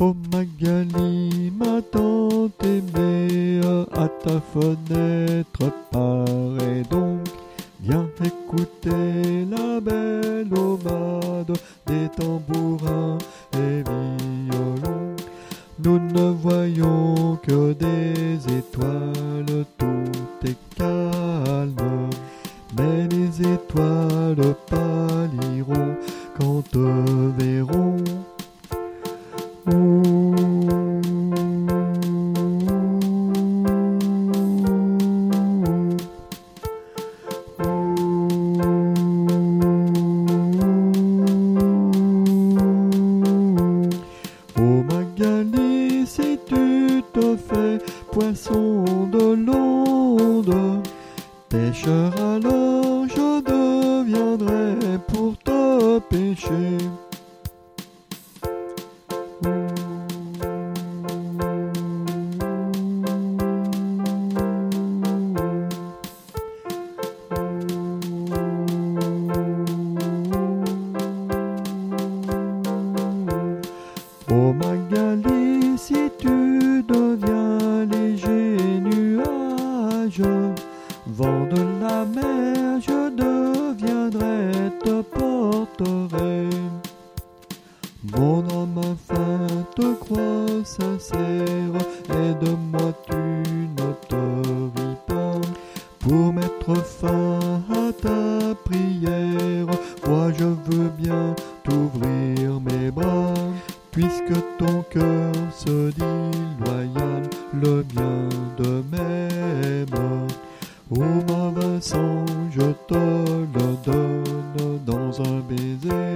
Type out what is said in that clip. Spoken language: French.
Oh Magali, ma tante aimée, à ta fenêtre paraît donc. Viens écouter la belle aubade des tambourins et violons. Nous ne voyons que des étoiles, tout est calme. Mais les étoiles pâliront quand te verront. Oh Magali, si tu te fais poisson de l'onde, pêcheur alors je deviendrai pour te pêcher. Oh Magali, si tu deviens léger nuage, vent de la mer, je deviendrai, te porterai. Mon âme enfin te croit sincère, aide-moi, tu ne te ris pas. Pour mettre fin à ta prière, moi je veux bien t'ouvrir mes bras. Puisque ton cœur se dit loyal, le bien de même. Oh ma Vincent, je te le donne dans un baiser.